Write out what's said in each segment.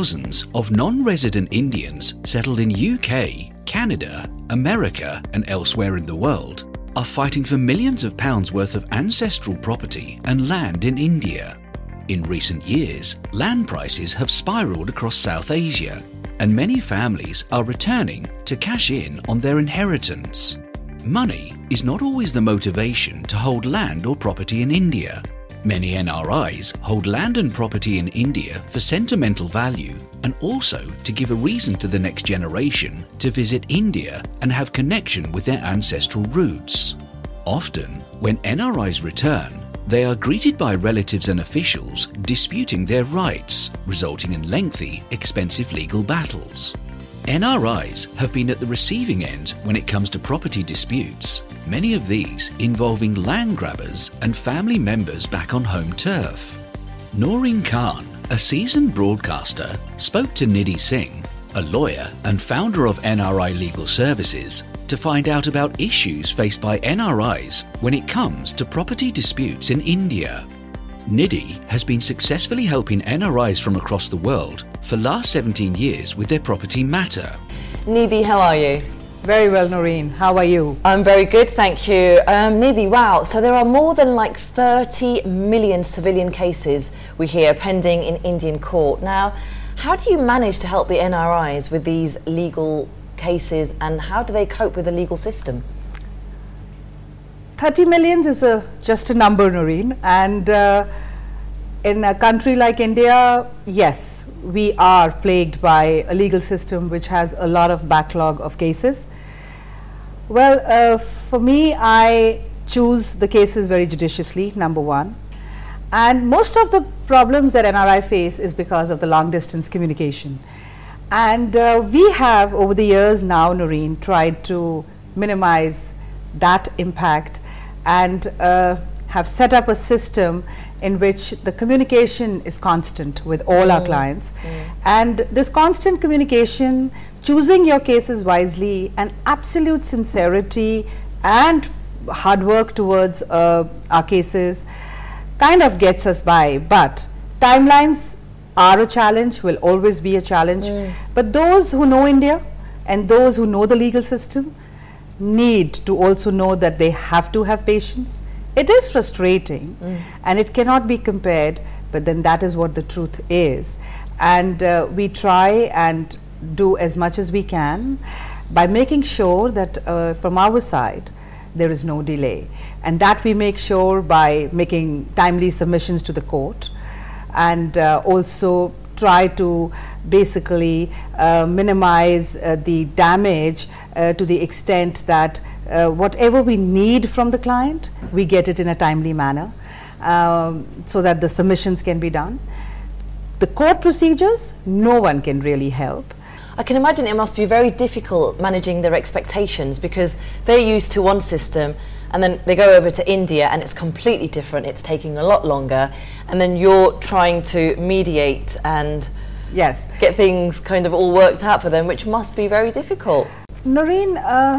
thousands of non-resident Indians settled in UK, Canada, America and elsewhere in the world are fighting for millions of pounds worth of ancestral property and land in India. In recent years, land prices have spiraled across South Asia, and many families are returning to cash in on their inheritance. Money is not always the motivation to hold land or property in India. Many NRIs hold land and property in India for sentimental value and also to give a reason to the next generation to visit India and have connection with their ancestral roots. Often, when NRIs return, they are greeted by relatives and officials disputing their rights, resulting in lengthy, expensive legal battles. NRIs have been at the receiving end when it comes to property disputes, many of these involving land grabbers and family members back on home turf. Noreen Khan, a seasoned broadcaster, spoke to Nidhi Singh, a lawyer and founder of NRI Legal Services, to find out about issues faced by NRIs when it comes to property disputes in India. Nidhi has been successfully helping NRIs from across the world for the last 17 years with their property matter. Nidhi, how are you? Very well, Noreen. How are you? I'm very good, thank you. Nidhi, wow, so there are more than 30 million civilian cases we hear pending in Indian court. Now, how do you manage to help the NRIs with these legal cases and how do they cope with the legal system? 30 millions is just a number, Noreen, and in a country like India, yes, we are plagued by a legal system which has a lot of backlog of cases. Well, for me, I choose the cases very judiciously, number one, and most of the problems that NRI face is because of the long distance communication. And we have over the years now, Noreen, tried to minimize that impact and have set up a system in which the communication is constant with all our clients. And this constant communication, choosing your cases wisely, and absolute sincerity and hard work towards our cases kind of gets us by. But timelines are a challenge, will always be a challenge. But those who know India and those who know the legal system need to also know that they have to have patience. It is frustrating and it cannot be compared, but then that is what the truth is. And we try and do as much as we can by making sure that from our side there is no delay, and that we make sure by making timely submissions to the court and also try to basically minimize the damage to the extent that whatever we need from the client, we get it in a timely manner so that the submissions can be done. The court procedures, no one can really help. I can imagine it must be very difficult managing their expectations because they're used to one system and then they go over to India and it's completely different, it's taking a lot longer, and then you're trying to mediate and get things kind of all worked out for them, which must be very difficult. Noreen,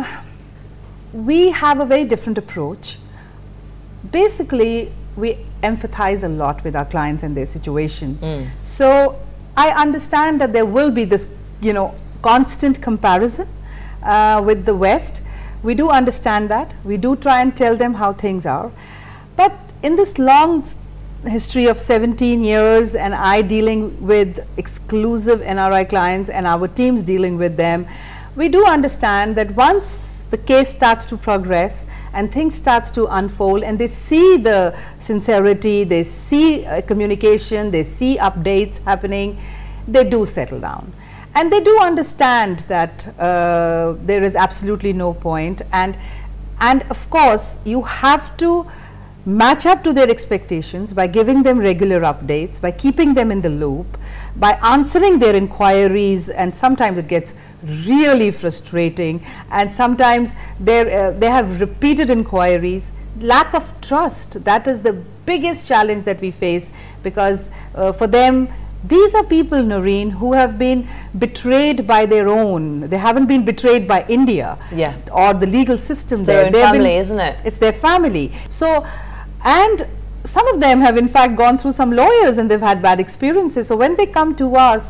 we have a very different approach. Basically, we empathize a lot with our clients and their situation. So I understand that there will be this, constant comparison with the West. We do understand that. We do try and tell them how things are. But in this long history of 17 years and I dealing with exclusive NRI clients and our teams dealing with them, we do understand that once the case starts to progress and things starts to unfold and they see the sincerity, they see communication, they see updates happening, they do settle down. And they do understand that there is absolutely no point, and of course you have to match up to their expectations by giving them regular updates, by keeping them in the loop, by answering their inquiries, and sometimes it gets really frustrating, and sometimes they have repeated inquiries. Lack of trust, that is the biggest challenge that we face, because for them, these are people, Noreen, who have been betrayed by their own. They haven't been betrayed by India or the legal system. It's their own family, isn't it? It's their family. So, and some of them have in fact gone through some lawyers and they've had bad experiences. So when they come to us,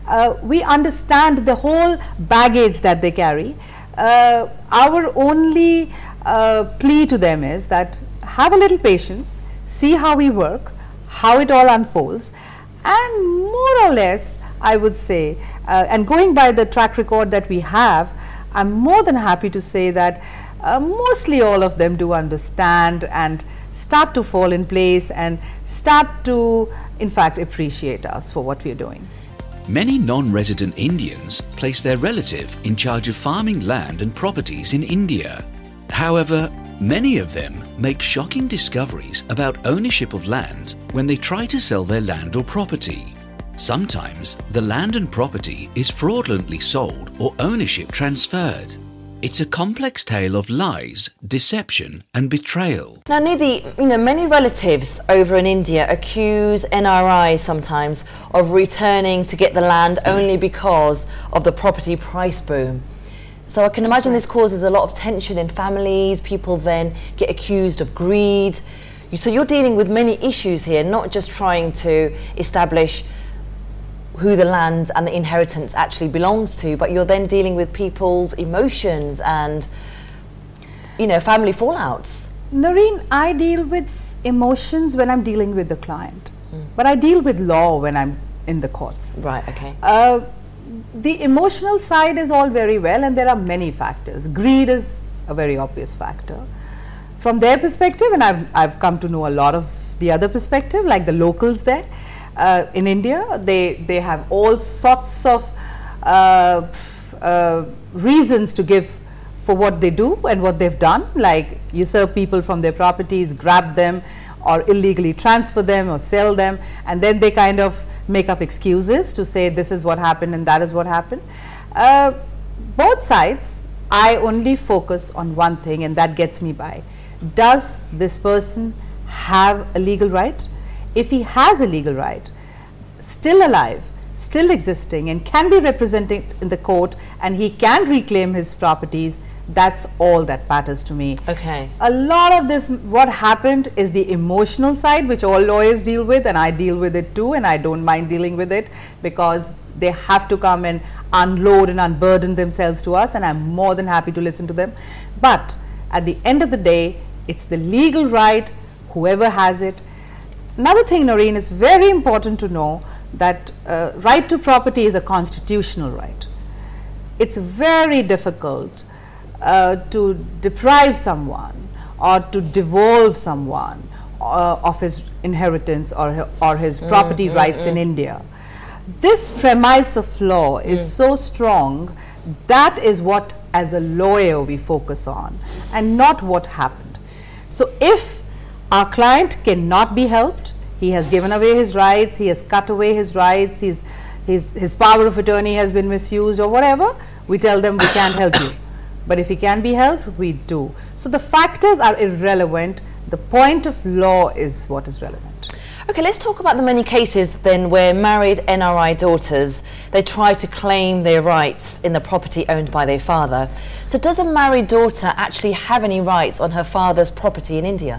We understand the whole baggage that they carry. Our only plea to them is that have a little patience, see how we work, how it all unfolds, and more or less, I would say, and going by the track record that we have, I'm more than happy to say that mostly all of them do understand and start to fall in place and start to, in fact, appreciate us for what we're doing. Many non-resident Indians place their relative in charge of farming land and properties in India. However, many of them make shocking discoveries about ownership of land when they try to sell their land or property. Sometimes the land and property is fraudulently sold or ownership transferred. It's a complex tale of lies, deception and betrayal. Now Nidhi, many relatives over in India accuse NRIs sometimes of returning to get the land only because of the property price boom. So I can imagine this causes a lot of tension in families. People then get accused of greed. So you're dealing with many issues here, not just trying to establish who the land and the inheritance actually belongs to, but you're then dealing with people's emotions and, family fallouts. Noreen, I deal with emotions when I'm dealing with the client, but I deal with law when I'm in the courts. Right, okay. The emotional side is all very well, and there are many factors. Greed is a very obvious factor. From their perspective, and I've come to know a lot of the other perspective, like the locals there, in India, they have all sorts of reasons to give for what they do and what they've done, like usurp people from their properties, grab them or illegally transfer them or sell them, and then they kind of make up excuses to say this is what happened and that is what happened. Both sides, I only focus on one thing, and that gets me by. Does this person have a legal right? If he has a legal right, still alive, still existing, and can be represented in the court, and he can reclaim his properties, that's all that matters to me. Okay. A lot of this, what happened, is the emotional side, which all lawyers deal with, and I deal with it too, and I don't mind dealing with it because they have to come and unload and unburden themselves to us, and I'm more than happy to listen to them. But at the end of the day, it's the legal right, whoever has it. Another thing, Noreen, is very important to know that right to property is a constitutional right. It's very difficult to deprive someone or to devolve someone of his inheritance or his property rights in India. This premise of law is so strong, that is what as a lawyer we focus on, and not what happened. So if our client cannot be helped, he has given away his rights, he has cut away his rights, his power of attorney has been misused or whatever, we tell them we can't help you. But if he can be helped, we do. So the factors are irrelevant. The point of law is what is relevant. Okay, let's talk about the many cases then where married NRI daughters, they try to claim their rights in the property owned by their father. So does a married daughter actually have any rights on her father's property in India?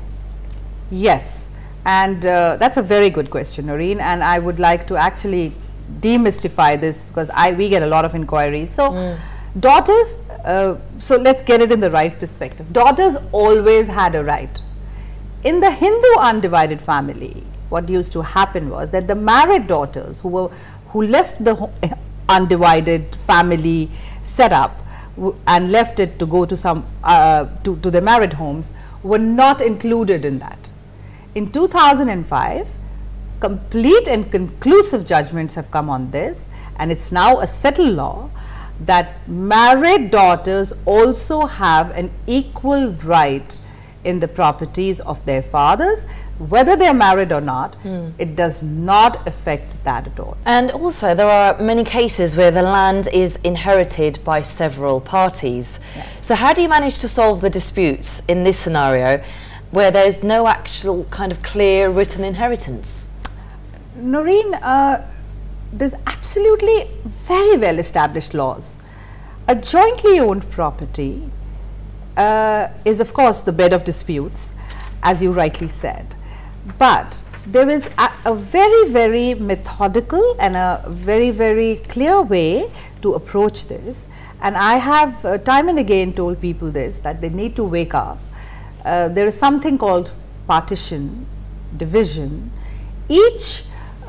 Yes, and that's a very good question, Noreen, and I would like to actually demystify this because we get a lot of inquiries. So daughters, so let's get it in the right perspective. Daughters always had a right. In the Hindu undivided family, what used to happen was that the married daughters who left the undivided family setup and left it to go to some to the married homes were not included in that. In 2005, complete and conclusive judgments have come on this, and it's now a settled law that married daughters also have an equal right in the properties of their fathers, whether they're married or not. It does not affect that at all. And also there are many cases where the land is inherited by several parties. Yes. So how do you manage to solve the disputes in this scenario where there's no actual kind of clear written inheritance? Noreen, there's absolutely very well established laws. A jointly owned property is of course the bed of disputes, as you rightly said, but there is a very, very methodical and a very, very clear way to approach this. And I have time and again told people this, that they need to wake up. There is something called partition, division. Each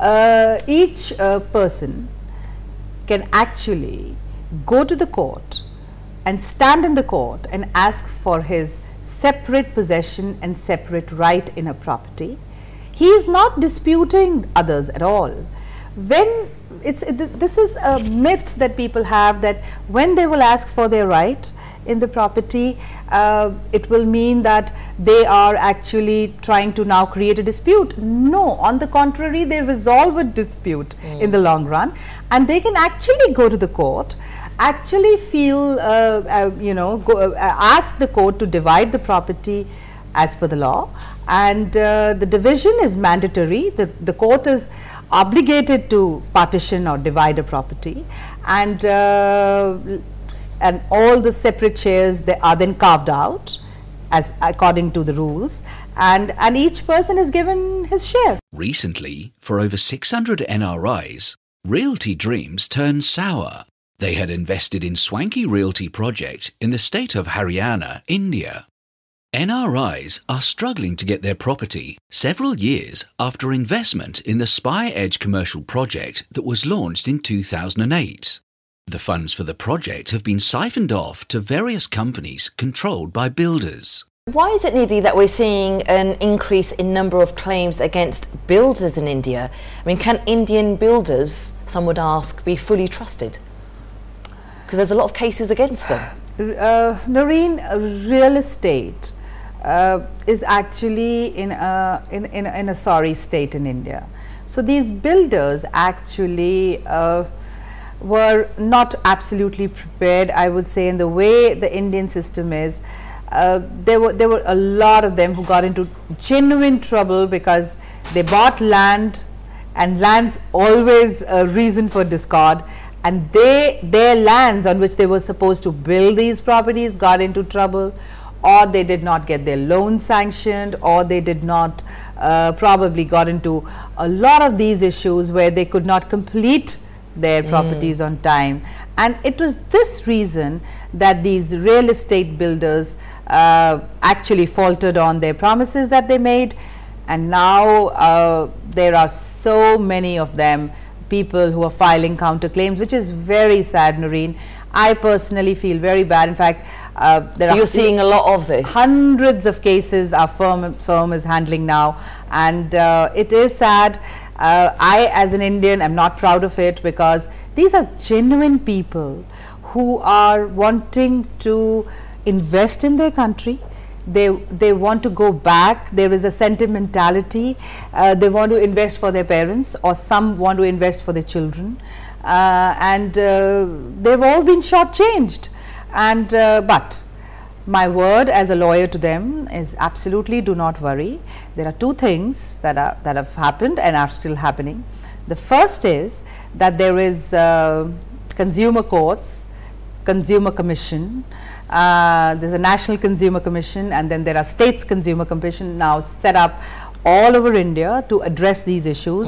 person can actually go to the court and stand in the court and ask for his separate possession and separate right in a property. He is not disputing others at all. This is a myth that people have, that when they will ask for their right in the property, it will mean that they are actually trying to now create a dispute. No, on the contrary, they resolve a dispute in the long run, and they can actually go to the court, actually feel, ask the court to divide the property as per the law, and the division is mandatory. The court is obligated to partition or divide a property, and all the separate shares, they are then carved out as according to the rules, and each person is given his share. Recently, for over 600 NRIs, realty dreams turned sour. They had invested in swanky realty project in the state of Haryana, India. NRIs are struggling to get their property several years after investment in the Spire Edge commercial project that was launched in 2008. The funds for the project have been siphoned off to various companies controlled by builders. Why is it, Nidhi, that we're seeing an increase in number of claims against builders in India? I mean, can Indian builders, some would ask, be fully trusted? Because there's a lot of cases against them. Noreen, real estate is actually in a sorry state in India. So these builders actually were not absolutely prepared, I would say, in the way the Indian system is. There were a lot of them who got into genuine trouble because they bought land, and land's always a reason for discord, and their lands on which they were supposed to build these properties got into trouble, or they did not get their loan sanctioned, or they did not probably got into a lot of these issues where they could not complete their properties on time. And it was this reason that these real estate builders actually faltered on their promises that they made, and now there are so many of them, people who are filing counterclaims, which is very sad, Noreen. I personally feel very bad. In fact, so you're seeing a lot of this. Hundreds of cases our firm is handling now, and it is sad. I, as an Indian, am not proud of it, because these are genuine people who are wanting to invest in their country. They want to go back. There is a sentimentality. They want to invest for their parents, or some want to invest for their children, and they've all been shortchanged. And but my word as a lawyer to them is absolutely do not worry. There are two things that have happened and are still happening. The first is that there is consumer courts, consumer commission. There's a national consumer commission, and then there are states consumer commission now set up all over India to address these issues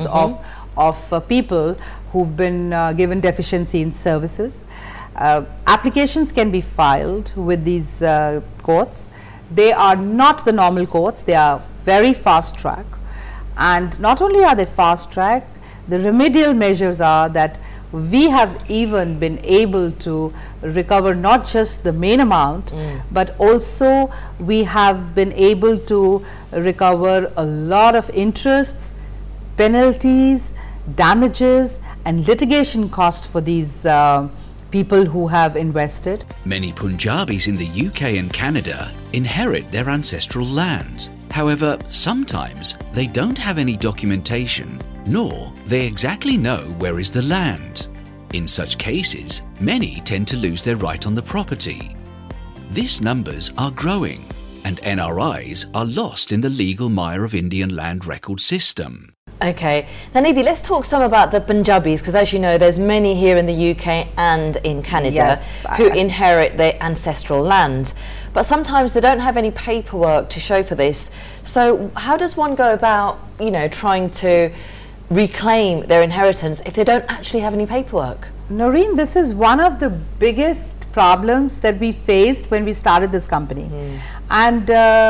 of people who've been given deficiency in services. Applications can be filed with these courts. They are not the normal courts, they are very fast track, and not only are they fast track, the remedial measures are that we have even been able to recover not just the main amount, but also we have been able to recover a lot of interests, penalties, damages, and litigation costs for these people who have invested. Many Punjabis in the UK and Canada inherit their ancestral lands. However, sometimes they don't have any documentation, nor they exactly know where is the land. In such cases, many tend to lose their right on the property. These numbers are growing, and NRIs are lost in the legal mire of Indian land record system. Okay. Now, Nidhi, let's talk some about the Punjabis, because as you know, there's many here in the UK and in Canada who inherit their ancestral land. But sometimes they don't have any paperwork to show for this. So how does one go about, you know, trying to reclaim their inheritance if they don't actually have any paperwork? Noreen, this is one of the biggest problems that we faced when we started this company. And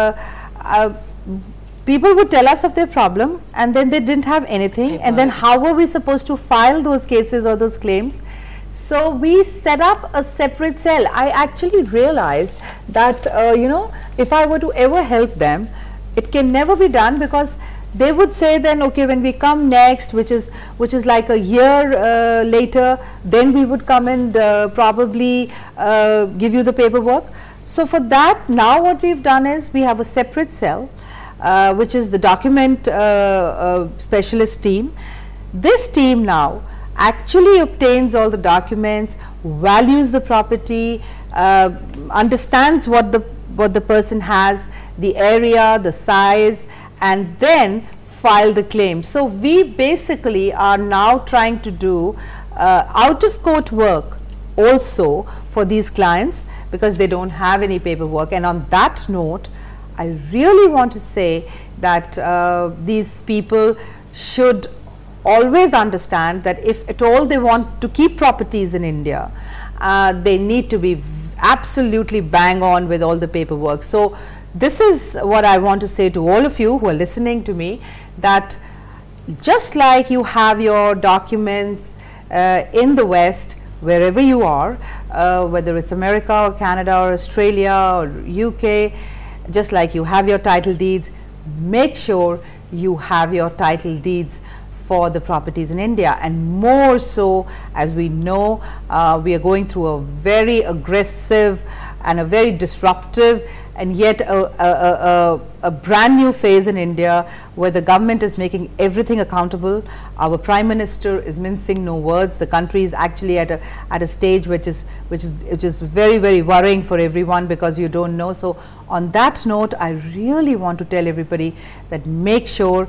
people would tell us of their problem and then they didn't have anything, and then how were we supposed to file those cases or those claims? So we set up a separate cell. I actually realized that you know, if I were to ever help them, it can never be done, because they would say then, okay, when we come next, which is like a year later, then we would come and probably give you the paperwork. So for that, now what we've done is we have a separate cell, which is the document specialist team. This team now actually obtains all the documents, values the property, understands what the person has, the area, the size, and then file the claim. So we basically are now trying to do out of court work also for these clients, because they don't have any paperwork. And on that note, I really want to say that these people should always understand that if at all they want to keep properties in India, they need to be absolutely bang on with all the paperwork. So this is what I want to say to all of you who are listening to me, that just like you have your documents in the West, wherever you are, whether it's America or Canada or Australia or UK, just like you have your title deeds, make sure you have your title deeds for the properties in India. And more so, as we know, we are going through a very aggressive and a very disruptive and yet a brand new phase in India, where the government is making everything accountable. Our Prime Minister is mincing no words. The country is actually at a stage which is very, very worrying for everyone, because you don't know. So on that note, I really want to tell everybody that make sure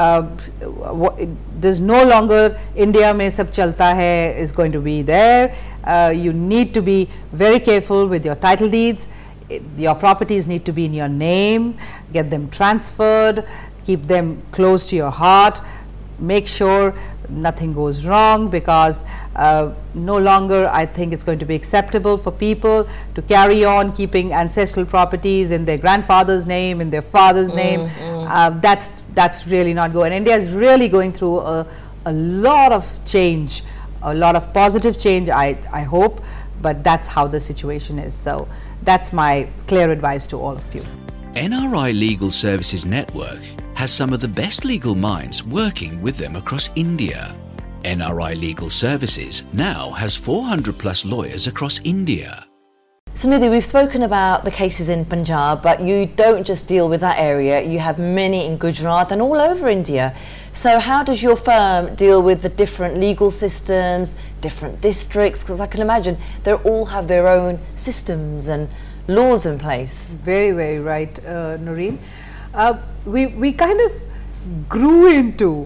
there's no longer India mein sab chalta hai is going to be there. You need to be very careful with your title deeds. Your properties need to be in your name, get them transferred, keep them close to your heart, make sure nothing goes wrong, because no longer I think it's going to be acceptable for people to carry on keeping ancestral properties in their grandfather's name, in their father's name. That's really not good. And India is really going through a lot of change, a lot of positive change, I hope, but that's how the situation is. So that's my clear advice to all of you. NRI Legal Services Network has some of the best legal minds working with them across India. NRI Legal Services now has 400 plus lawyers across India. So Nidhi, we've spoken about the cases in Punjab, but you don't just deal with that area, you have many in Gujarat and all over India. So how does your firm deal with the different legal systems, different districts? Because I can imagine they all have their own systems and laws in place. Very, very right, Noreen. We kind of grew into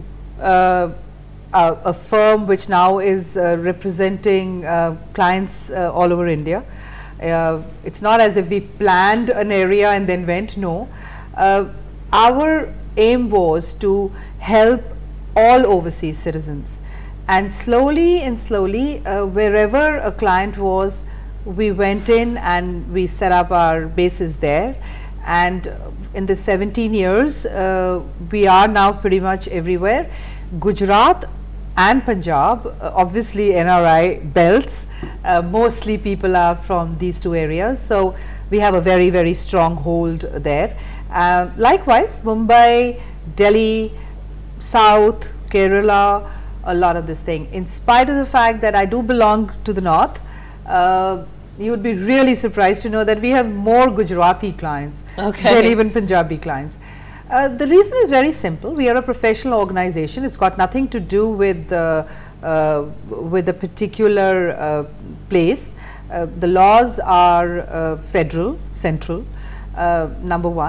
a firm which now is representing clients all over India. It's not as if we planned an area and then went, no. Our aim was to help all overseas citizens, and slowly wherever a client was, we went in and we set up our bases there. And in the 17 years we are now pretty much everywhere. Gujarat and Punjab, obviously NRI belts, mostly people are from these two areas, so we have a very, very strong hold there. Likewise, Mumbai, Delhi, South, Kerala, a lot of this thing. In spite of the fact that I do belong to the north, you would be really surprised to know that we have more Gujarati clients than even Punjabi clients. The reason is very simple. We are a professional organization. It's got nothing to do with a particular place. The laws are federal, central, number one.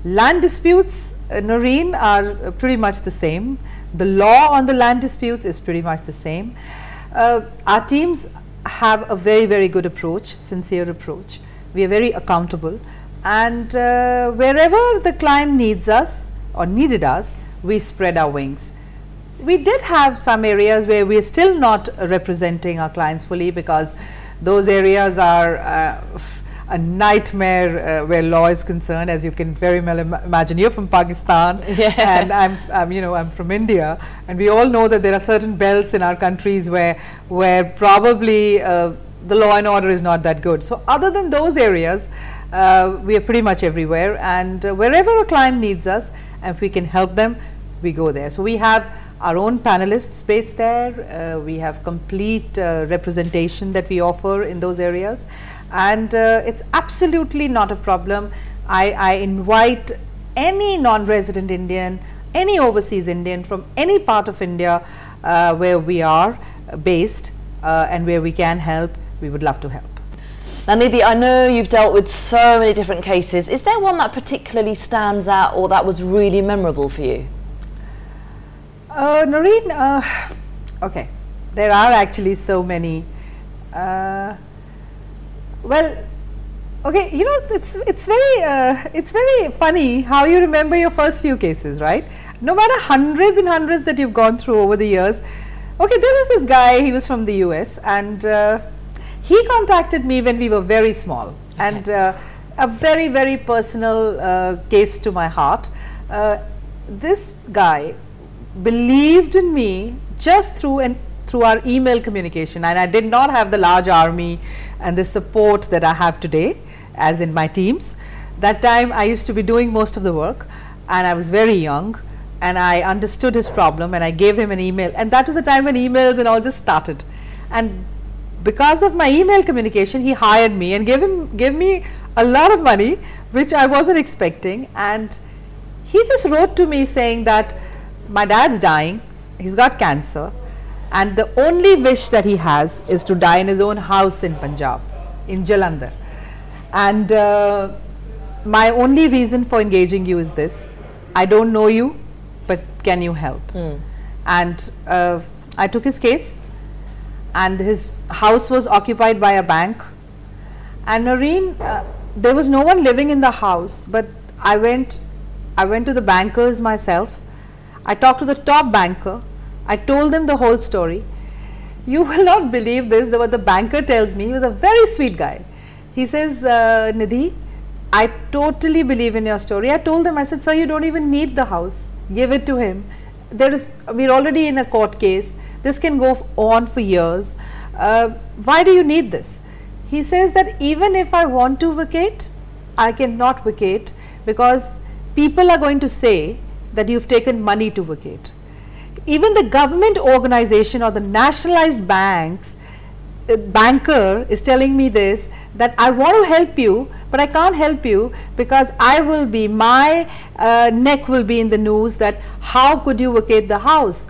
Land disputes, Noreen, are pretty much the same. The law on the land disputes is pretty much the same. Our teams have a very, very good approach, sincere approach. We are very accountable, and wherever the client needs us or needed us, we spread our wings. We did have some areas where we are still not representing our clients fully, because those areas are a nightmare where law is concerned, as you can very well imagine. You're from Pakistan, and I'm from India, and we all know that there are certain belts in our countries where probably the law and order is not that good. So other than those areas, we are pretty much everywhere, and wherever a client needs us, and if we can help them, we go there. So we have our own panelists based there. We have complete representation that we offer in those areas, and it's absolutely not a problem. I invite any non-resident Indian, any overseas Indian from any part of India where we are based and where we can help. We would love to help. Now, Nidhi, I know you've dealt with so many different cases. Is there one that particularly stands out or that was really memorable for you? Noreen, okay, there are actually so many. Well, okay, you know, it's very funny how you remember your first few cases, right? No matter hundreds and hundreds that you've gone through over the years. Okay, there was this guy, he was from the US, and he contacted me when we were very small, and a very, very personal case to my heart. This guy believed in me just through our email communication, and I did not have the large army and the support that I have today, as in my teams. That time I used to be doing most of the work, and I was very young, and I understood his problem, and I gave him an email, and that was the time when emails and all just started. And because of my email communication, he hired me and gave me a lot of money, which I wasn't expecting. And he just wrote to me saying that my dad's dying, he's got cancer, and the only wish that he has is to die in his own house in Punjab, in Jalandhar. And my only reason for engaging you is this: I don't know you, but can you help? And I took his case, and his house was occupied by a bank. And Noreen, there was no one living in the house, but I went to the bankers myself. I talked to the top banker. I told him the whole story. You will not believe this, what the banker tells me. He was a very sweet guy. He says, Nidhi, I totally believe in your story. I told him, I said, sir, you don't even need the house. Give it to him. We're already in a court case. This can go on for years. Why do you need this? He says that even if I want to vacate, I cannot vacate, because people are going to say that you've taken money to vacate. Even the government organization or the nationalized banks, banker is telling me this, that I want to help you, but I can't help you because my neck will be in the news that how could you vacate the house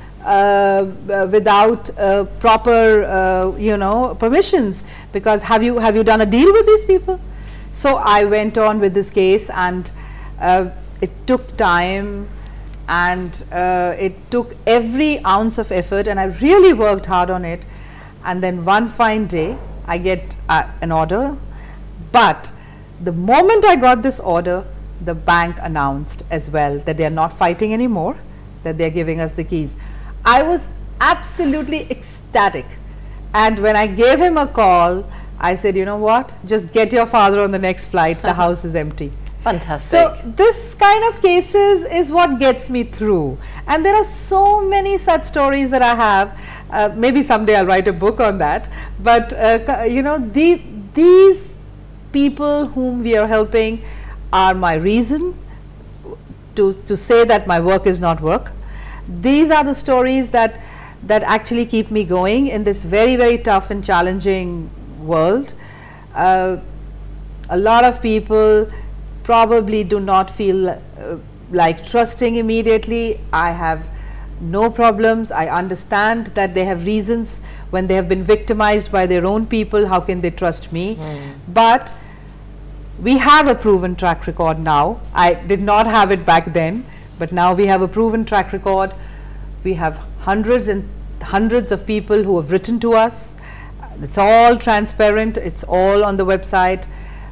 without proper permissions, because have you done a deal with these people? So I went on with this case, and it took time, and it took every ounce of effort, and I really worked hard on it. And then one fine day I get an order, but the moment I got this order, the bank announced as well that they are not fighting anymore, that they are giving us the keys. I was absolutely ecstatic, and when I gave him a call, I said, you know what, just get your father on the next flight, the house is empty. Fantastic. So this kind of cases is what gets me through, and there are so many such stories that I have. Maybe someday I'll write a book on that, but these people whom we are helping are my reason to say that my work is not work. These are the stories that actually keep me going in this very, very tough and challenging world. A lot of people probably do not feel like trusting immediately. I have no problems. I understand that they have reasons when they have been victimized by their own people. How can they trust me? But We have a proven track record now. I did not have it back then, but now we have a proven track record. We have hundreds and hundreds of people who have written to us. It's all transparent. It's all on the website.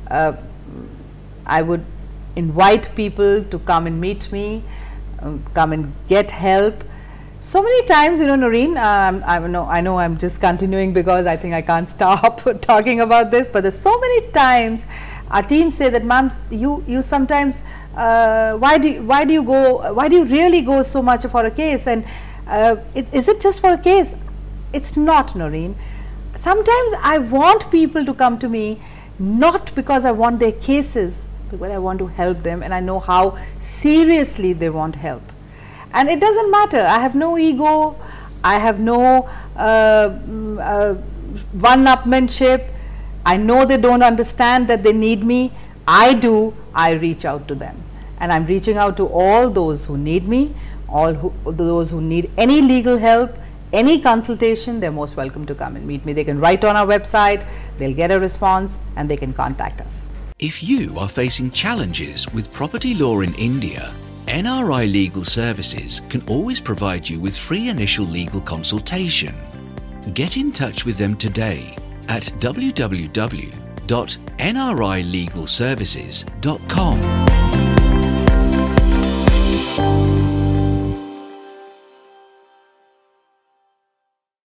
I would invite people to come and meet me, come and get help. So many times, Noreen, I know I'm just continuing because I think I can't stop talking about this, but there's so many times our teams say that, ma'am, you sometimes, why do you really go so much for a case? And is it just for a case? It's not, Noreen. Sometimes I want people to come to me not because I want their cases, but I want to help them, and I know how seriously they want help. And it doesn't matter. I have no ego. I have no one-upmanship. I know they don't understand that they need me. I do. I reach out to them. And I'm reaching out to all those who need me, those who need any legal help, any consultation. They're most welcome to come and meet me. They can write on our website, they'll get a response, and they can contact us. If you are facing challenges with property law in India, NRI Legal Services can always provide you with free initial legal consultation. Get in touch with them today at www.nrilegalservices.com.